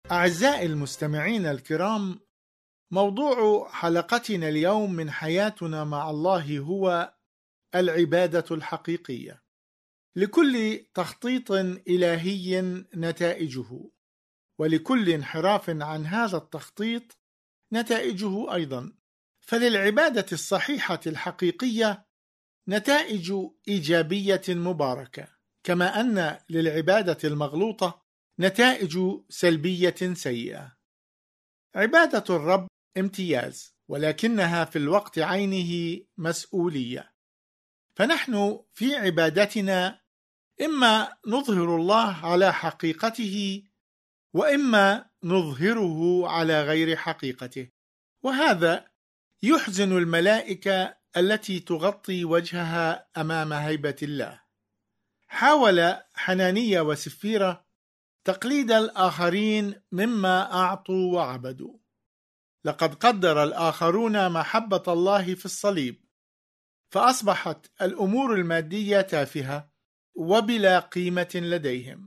أعزائي المستمعين الكرام، موضوع حلقتنا اليوم من حياتنا مع الله هو العبادة الحقيقية. لكل تخطيط إلهي نتائجه، ولكل انحراف عن هذا التخطيط نتائجه أيضا. فللعبادة الصحيحة الحقيقية نتائج إيجابية مباركة، كما أن للعبادة المغلوطة نتائج سلبية سيئة. عبادة الرب امتياز، ولكنها في الوقت عينه مسؤولية. فنحن في عبادتنا إما نظهر الله على حقيقته، وإما نظهره على غير حقيقته، وهذا يحزن الملائكة التي تغطي وجهها أمام هيبة الله. حاول حنانيا وسفيرة تقليد الآخرين مما أعطوا وعبدوا. لقد قدر الآخرون محبة الله في الصليب، فأصبحت الأمور المادية تافهة وبلا قيمة لديهم.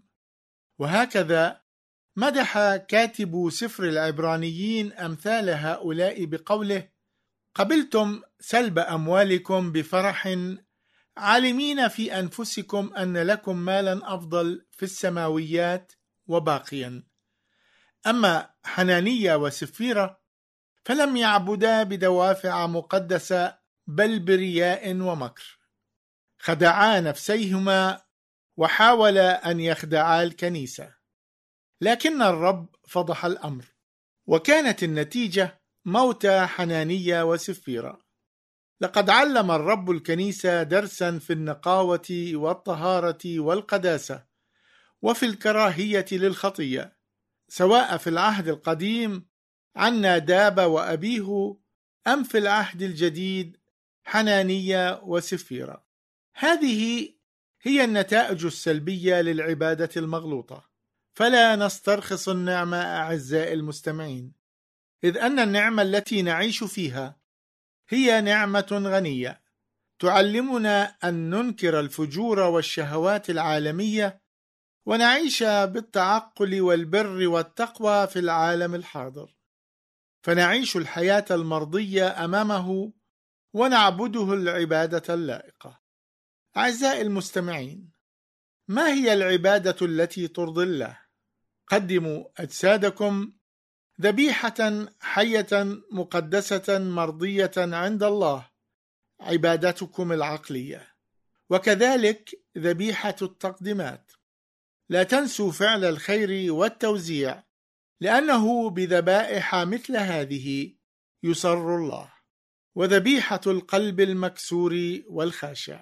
وهكذا مدح كاتب سفر العبرانيين أمثال هؤلاء بقوله: قبلتم سلب أموالكم بفرح، عالمين في أنفسكم أن لكم مالا أفضل في السماويات وباقيا. أما حنانيا وسفيرة فلم يعبدا بدوافع مقدسة، بل برياء ومكر. خدعا نفسيهما وحاولا أن يخدعا الكنيسة، لكن الرب فضح الأمر، وكانت النتيجة موت حنانيا وسفيرة. لقد علم الرب الكنيسة درسا في النقاوة والطهارة والقداسة، وفي الكراهية للخطية، سواء في العهد القديم عن ناداب وأبيه، أم في العهد الجديد حنانيا وسفيرة. هذه هي النتائج السلبية للعبادة المغلوطة. فلا نسترخص النعمة أعزائي المستمعين، إذ أن النعمة التي نعيش فيها هي نعمة غنية تعلمنا أن ننكر الفجور والشهوات العالمية، ونعيش بالتعقل والبر والتقوى في العالم الحاضر، فنعيش الحياة المرضية أمامه ونعبده العبادة اللائقة. أعزائي المستمعين، ما هي العبادة التي ترضي الله؟ قدموا أجسادكم ذبيحة حية مقدسة مرضية عند الله، عبادتكم العقلية، وكذلك ذبيحة التقديمات. لا تنسوا فعل الخير والتوزيع، لأنه بذبائح مثل هذه يسر الله، وذبيحة القلب المكسور والخاشع.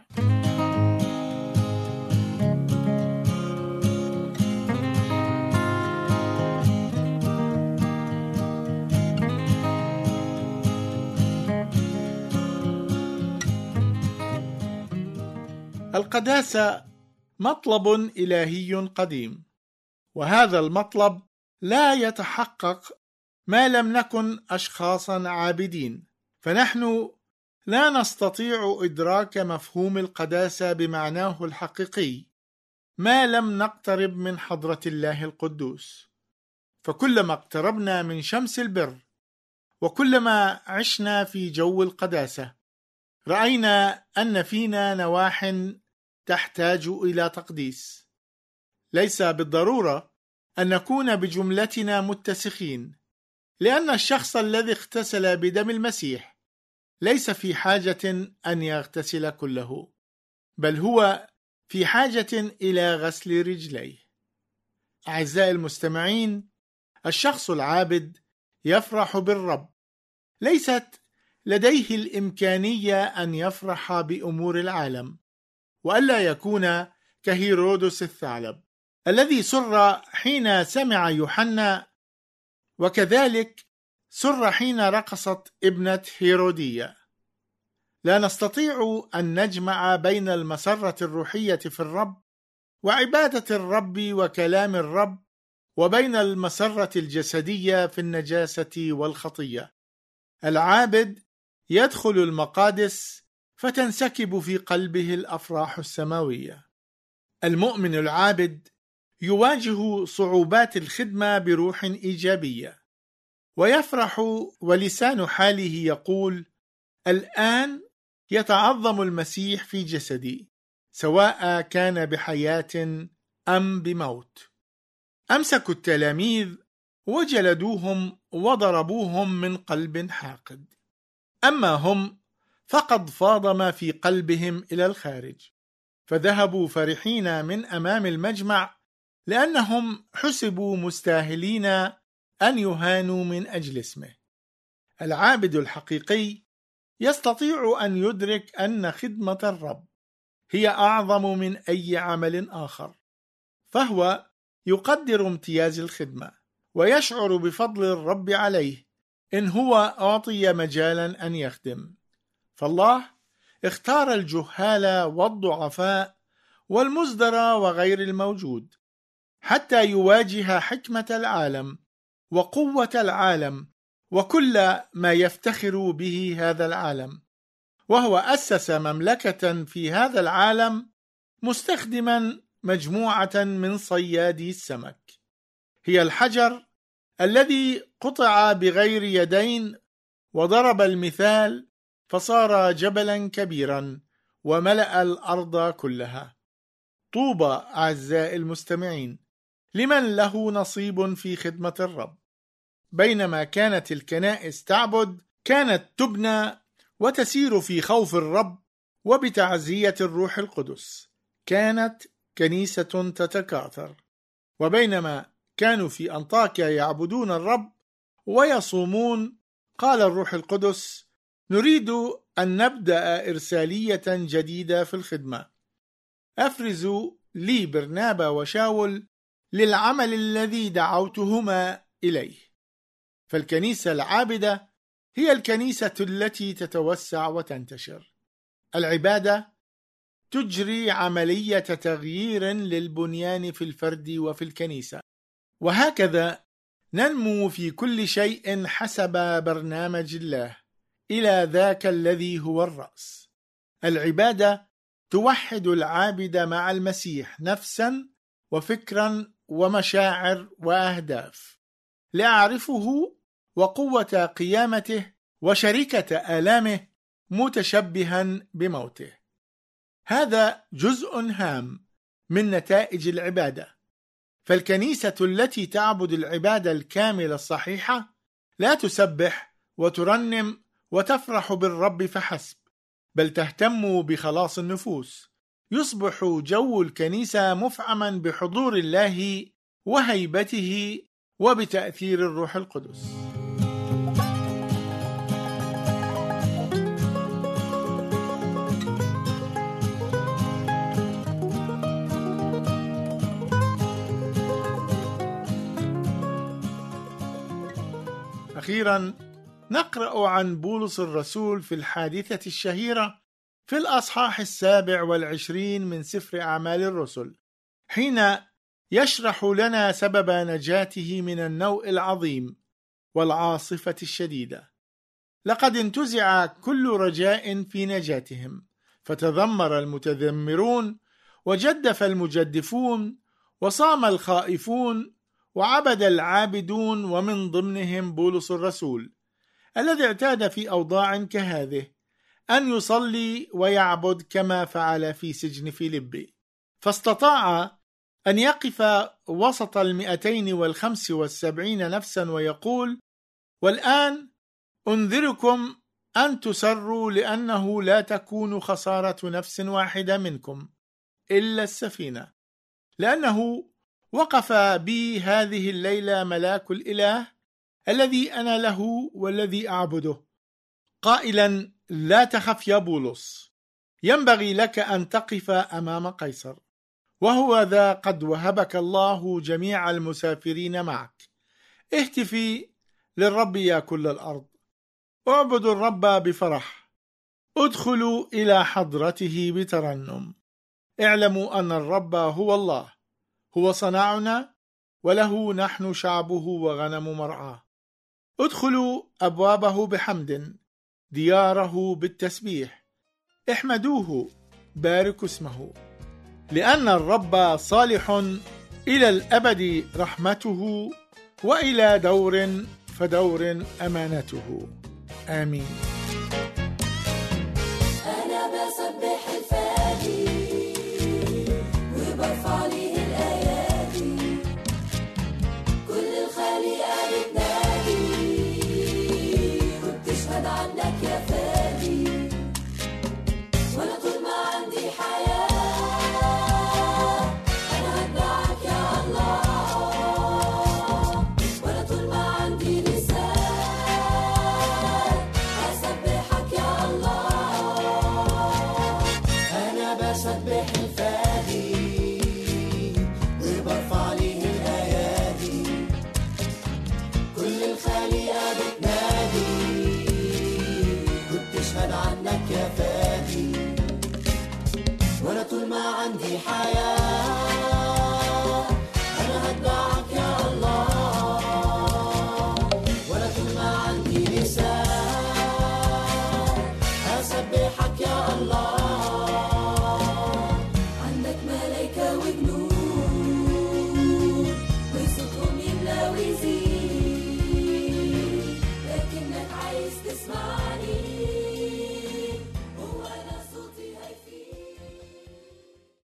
القداسة مطلب إلهي قديم، وهذا المطلب لا يتحقق ما لم نكن أشخاصا عابدين. فنحن لا نستطيع إدراك مفهوم القداسة بمعناه الحقيقي ما لم نقترب من حضرة الله القدوس. فكلما اقتربنا من شمس البر، وكلما عشنا في جو القداسة، رأينا أن فينا نواح تحتاج إلى تقديس. ليس بالضرورة أن نكون بجملتنا متسخين، لأن الشخص الذي اغتسل بدم المسيح ليس في حاجة أن يغتسل كله، بل هو في حاجة إلى غسل رجليه. أعزائي المستمعين، الشخص العابد يفرح بالرب، ليست لديه الإمكانية أن يفرح بأمور العالم، وألا يكون كهيرودس الثعلب الذي سر حين سمع يوحنا، وكذلك سر حين رقصت ابنة هيرودية. لا نستطيع أن نجمع بين المسرة الروحية في الرب وعبادة الرب وكلام الرب، وبين المسرة الجسدية في النجاسة والخطية. العابد يدخل المقادس فتنسكب في قلبه الأفراح السماوية. المؤمن العابد يواجه صعوبات الخدمة بروح إيجابية، ويفرح ولسان حاله يقول: الآن يتعظم المسيح في جسدي، سواء كان بحياة أم بموت. أمسكوا التلاميذ وجلدوهم وضربوهم من قلب حاقد، أما هم فقد فاض ما في قلبهم إلى الخارج، فذهبوا فرحين من أمام المجمع، لأنهم حسبوا مستاهلين أن يهانوا من أجل اسمه. العابد الحقيقي يستطيع أن يدرك أن خدمة الرب هي أعظم من أي عمل آخر، فهو يقدر امتياز الخدمة ويشعر بفضل الرب عليه إن هو أعطي مجالا أن يخدم. فالله اختار الجهال والضعفاء والمزدرى وغير الموجود حتى يواجه حكمة العالم وقوة العالم وكل ما يفتخر به هذا العالم، وهو أسس مملكة في هذا العالم مستخدما مجموعة من صيادي السمك. هي الحجر الذي قطع بغير يدين وضرب المثال فصار جبلا كبيرا وملأ الأرض كلها. طوبى أعزائي المستمعين لمن له نصيب في خدمة الرب. بينما كانت الكنائس تعبد، كانت تبنى وتسير في خوف الرب وبتعزية الروح القدس. كانت كنيسة تتكاثر. وبينما كانوا في أنطاكيا يعبدون الرب ويصومون، قال الروح القدس: نريد أن نبدأ إرسالية جديدة في الخدمة. أفرزوا لي برنابا وشاول للعمل الذي دعوتهما إليه. فالكنيسة العابدة هي الكنيسة التي تتوسع وتنتشر. العبادة تجري عملية تغيير للبنيان في الفرد وفي الكنيسة، وهكذا ننمو في كل شيء حسب برنامج الله إلى ذاك الذي هو الرأس. العبادة توحد العابد مع المسيح نفسا وفكرا ومشاعر وأهداف، لأعرفه وقوة قيامته وشركة آلامه متشبها بموته. هذا جزء هام من نتائج العبادة. فالكنيسة التي تعبد العبادة الكاملة الصحيحة لا تسبح وترنم وتفرح بالرب فحسب، بل تهتم بخلاص النفوس. يصبح جو الكنيسة مفعما بحضور الله وهيبته وبتأثير الروح القدس. أخيرا نقرأ عن بولس الرسول في الحادثة الشهيرة في الأصحاح 27 من سفر أعمال الرسل، حين يشرح لنا سبب نجاته من النوء العظيم والعاصفة الشديدة. لقد انتزع كل رجاء في نجاتهم، فتذمر المتذمرون وجدف المجدفون وصام الخائفون وعبد العابدون، ومن ضمنهم بولس الرسول الذي اعتاد في أوضاع كهذه أن يصلي ويعبد كما فعل في سجن فيلبي، فاستطاع أن يقف وسط 275 نفسا ويقول: والآن أنذركم أن تسروا، لأنه لا تكون خسارة نفس واحدة منكم إلا السفينة، لأنه وقف بي هذه الليلة ملاك الإله الذي أنا له والذي أعبده، قائلا: لا تخف يا بولس، ينبغي لك أن تقف أمام قيصر، وهو ذا قد وهبك الله جميع المسافرين معك. اهتفي للرب يا كل الأرض، اعبدوا الرب بفرح، ادخلوا إلى حضرته بترنم. اعلموا أن الرب هو الله، هو صنعنا وله نحن شعبه وغنم مرعاه. ادخلوا أبوابه بحمد، دياره بالتسبيح، احمدوه، باركوا اسمه، لأن الرب صالح إلى الأبد رحمته، وإلى دور فدور أمانته. آمين. أنا بسبح الفادي وبرفع ليه الأيادي، كل الخليقة بتنادي وبتشهد عنك يا فادي، وأنا طول ما عندي حياة أنا هتبعك يا الله، وأنا طول ما عندي لسان هسبحك يا الله. أنا بسبح الفادي وبرفع ليه الأيادي، كل الخليقة بتنادي وبتشهد عنك يا فادي، وأنا طول ما عندي حياة أنا هتبعك يا الله، وأنا طول ما عندي لسان هسبحك يا الله. عندك ملايكة وجنود وصوتهم يملى ويزيد، لكنك عايز تسمع